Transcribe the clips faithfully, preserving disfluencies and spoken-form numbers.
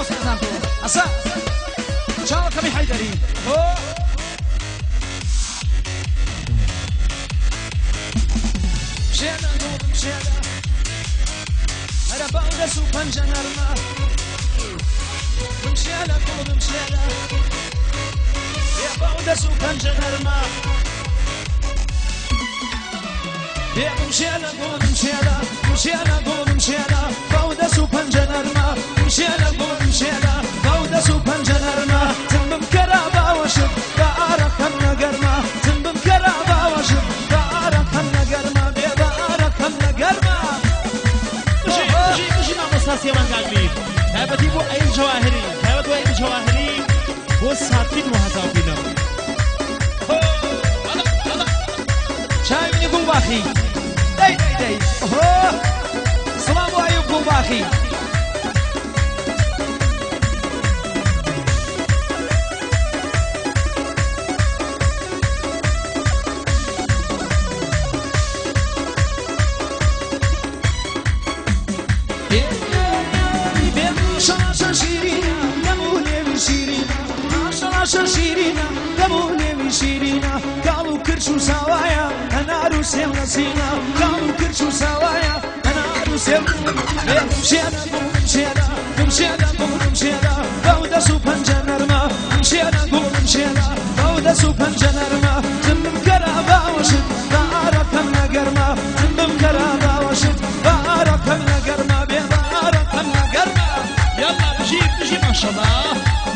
سيدانكو أسا شاو كمي حيدري هو مشينا نور مشينا أنا بعد سوبان جنرما مشينا نور مشينا يا بعد سوبان جنرما يا مشينا نور مشينا مشينا نور مشينا بعد سوبان جنرما مشينا نور مشينا بعد سوبان جنرما تنبم كرابا وشد بارك النجرما تنبم كرابا وشد بارك النجرما بارك النجرما مشي مشي مشي مع مستاسي من قلبي هبتي بو أي جواهري هبتو أي جواهري بو ساتين وهزاوبينا شايفني قول باخي داي داي داي اوه سلام عليكم قول باخي شيرينا قبولي من شيرينا قالوا كرشو سوايا انا عروسي ونسينا قالوا كرشو سوايا انا عروسي مشينا مشينا مشينا مشينا بودا سوبان جنرما مشينا مشينا بودا سوبان جنرما تمم كرابا وشد بارك النجرما تمم كرابا وشد بارك النجرما بارك النجرما يلا بجي بجي ما شاء الله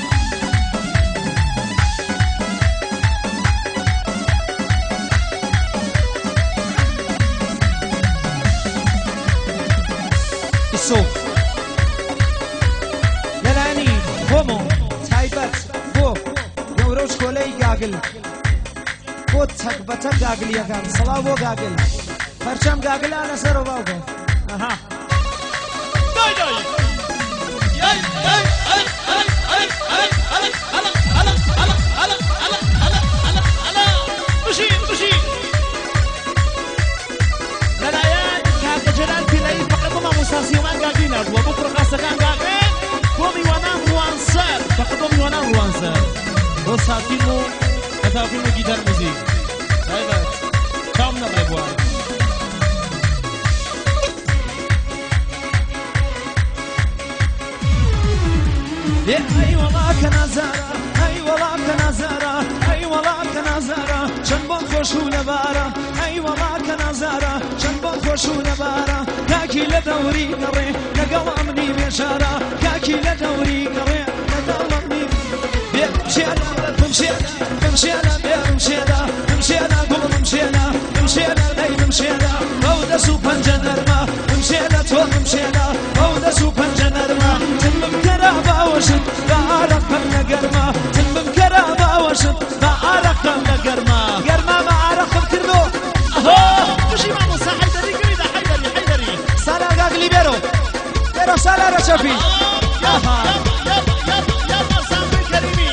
الصوف يلاني هومو تايبت بو يوروش كولي قاقل بو تك بتك قاقل يكام صلاة بو قاقل فرشام قاقل أنا سرو باوكو أها داي داي ياي ياي أي أي أي أي أي ألا ألا ألا ألا ألا ألا ألا ألا مشي مشي للايان كاك جلال بلاي فقط ما مساسي وما قاقينا وبكرة قاسة كان قاقين قومي ونام روانسر فقط قومي ونام روانسر وساتينو كتابينو جيتار موزيك هايبات كام نغيبوان اي والله كنازارة اي والله كنازارة اي والله كنازارة شنبون خوش ولبارة اي والله كنازارة شنبون خوش ولبارة كاكي لدوري قري لقل امني بشارة كاكي لدوري قري لقل امني بمشينا بمشينا بمشينا بمشينا بمشينا قول بمشينا بمشينا اي بمشينا بودا سوبان جنرما بمشينا تول بمشينا بودا سوبان جنرما تمم كرابا وشد بارك النجرما تمم كرابا وشد بارك النجرما جرما ما عرق بكرلو اهو مشي مع موسى حيدري قريدا حيدري حيدري سالا قاقلي بيرو بيرو سالا رشفي يابا يابا يابا يابا سامي كريمي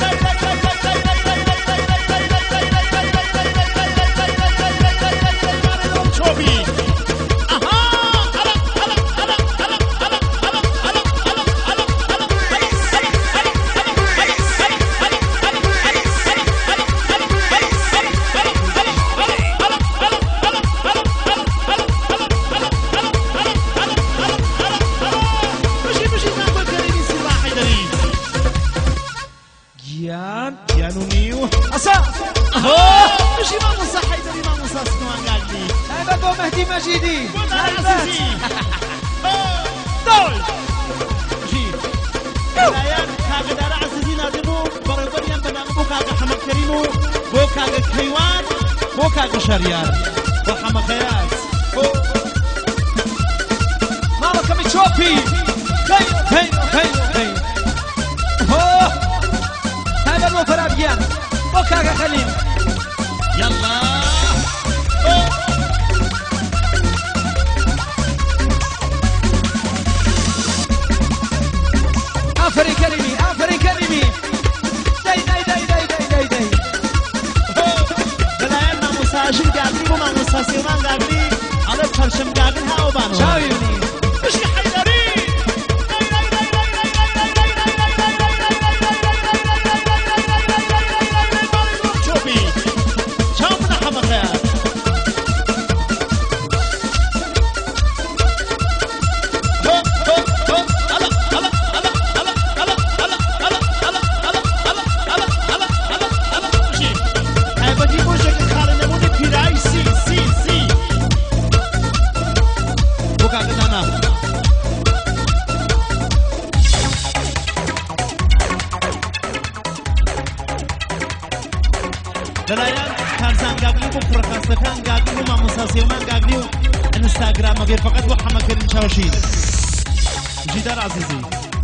شوفي جانونيو أسا أهو مشي ما موسى حيدري ما موسى سكوان قاعدين هذا بو مهدي مجيدي عزيزي دول جي الآيات كاغا دارا عزيزي نادمو بريبريان بنام بو كاغا حمد كريمو بو كاغا كيوان بو كاغا شريان بو حمقيات بو ماما كمي تشوبي كيو كيو كيو كيو هو هذا مو فرابيان بو كاغا خليل يلا آفري كريمي آفري كريمي داي داي داي داي داي داي داي بلايان ما مساجين قاعدين وما مساسيمان قاعدين على فرشم قاعدين هاو بانو شاويوني مشي حيدري داي داي داي داي داي داي داي لەلایەن تارزان گاگلی بۆ کوڕەخاستەکان گاگلی و مامۆستاسیێمان گاگلی و ئەنستاگرامە بێ فەقەت بۆ حەمەکردن چاوشین جیدار عزیزی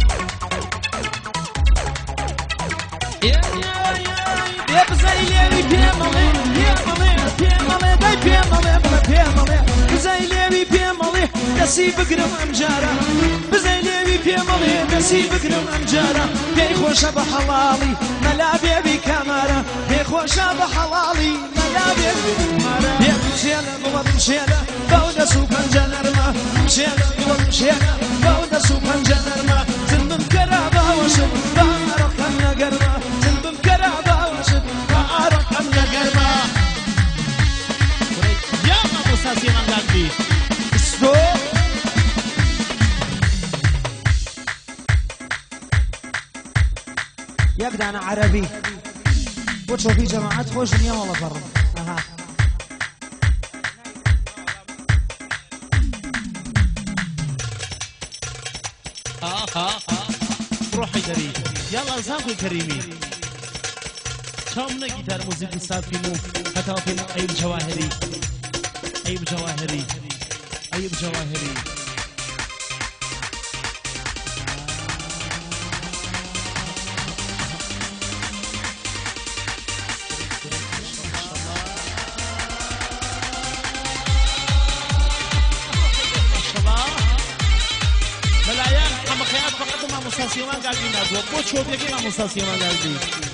يا بزايلي بيمالي بيمالي بيمالي داي بيمالي بلا بيمالي بزايلي بيمالي دسي بقرم امجارة بزايلي بيمالي دسي بقرم امجارة بي خوش بحلالي ملا بيبي كامارة بي خوش بحلالي ملا بيبي كامارة يا مشينا بوا مشينا بودا سوبان جنرما مشينا بوا مشينا بودا سوبان جنرما تنبم كرابا وشب بارك النقرما تنبم كرابا وشب بارك النقرما يا مامۆستاسیێمان گاگلی استو يقدر عربي وتشوفي جماعات خوش دنيا والله برا اها ها ها ها روحي دري يلا زاكو كريمي كم جيتار موسيقى صافيمو هتافين أيوب جواهري أيوب جواهري أيوب جواهري ملايان حمقيات فقط مامۆستاسیێمان گاگلی نردووە بۆ چۆپێکی مامۆستاسیێمان گاگلی